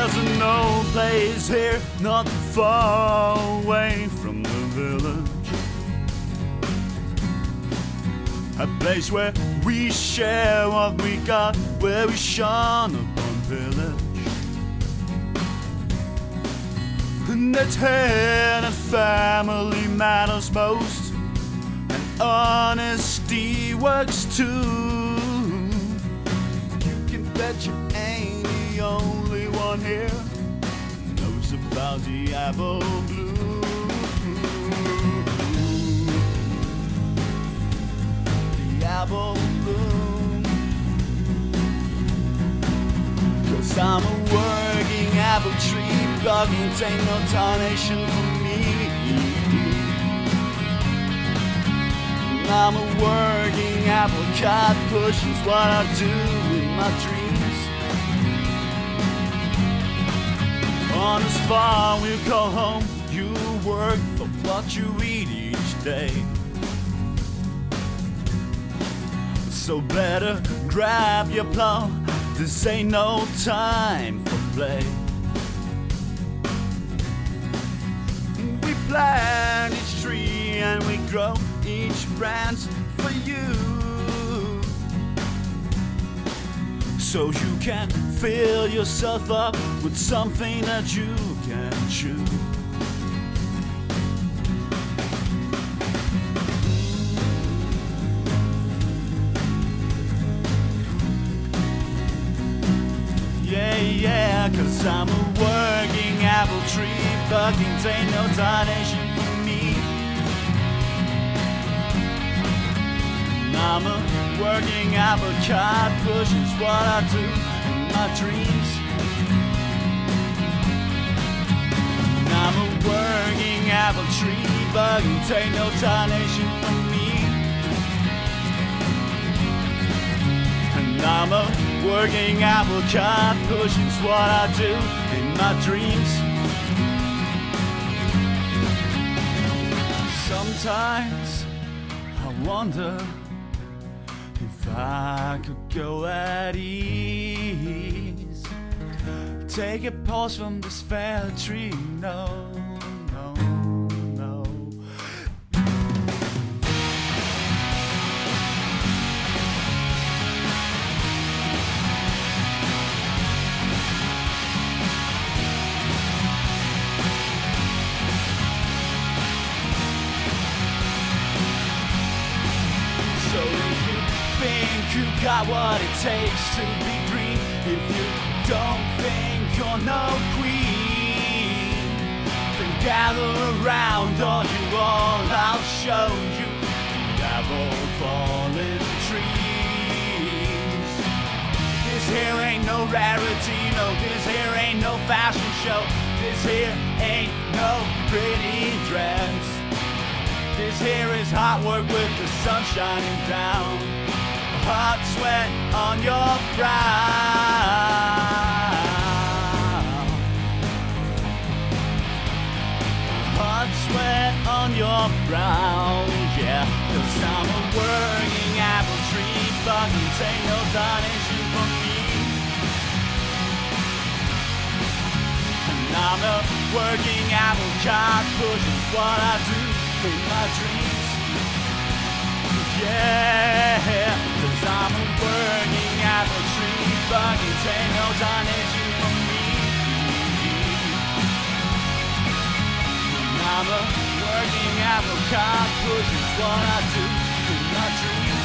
There's an old place here not far away from the village, a place where we share what we got, where we shun upon pillage. And it's here that family matters most, and honesty works too. You can bet you ain't the only one here who knows about the apple blue. The apple bloom. 'Cause I'm a working apple tree, bugging ain't no tarnation for me. I'm a working apple cart, pushing's what I do in my dreams. On this farm we call home, you work for what you eat each day. So better grab your plow, this ain't no time for play. We plant each tree and we grow each branch for you, so you can fill yourself up with something that you can chew. Yeah, 'cause I'm a working apple tree, bugging ain't no tarnation for me. I'm a working apple cart, pushing's what I do in my dreams. I'm a working apple tree, bugging ain't no tarnation for me. And I'm a working apple cart, pushing's what I do in my dreams. Sometimes I wonder if I could go at ease, take a pause from this fair tree. No, no, no. So if you think you got what it takes to be green, if you don't think you're no queen, then gather around or you all, I'll show you the apple fallen trees. This here ain't no rarity, no, this here ain't no fashion show, this here ain't no pretty dress. This here is hard work with the sun shining down, hot sweat on your brow, hot sweat on your brow, yeah. 'Cause I'm a working apple tree, bugging ain't no tarnation for me. And I'm a working apple cart, pushing's what I do in my dreams. Yeah, 'cause I'm a working apple tree, bugging ain't no tarnation for me. And I'm a working apple cart, pushing's what I do in my dreams.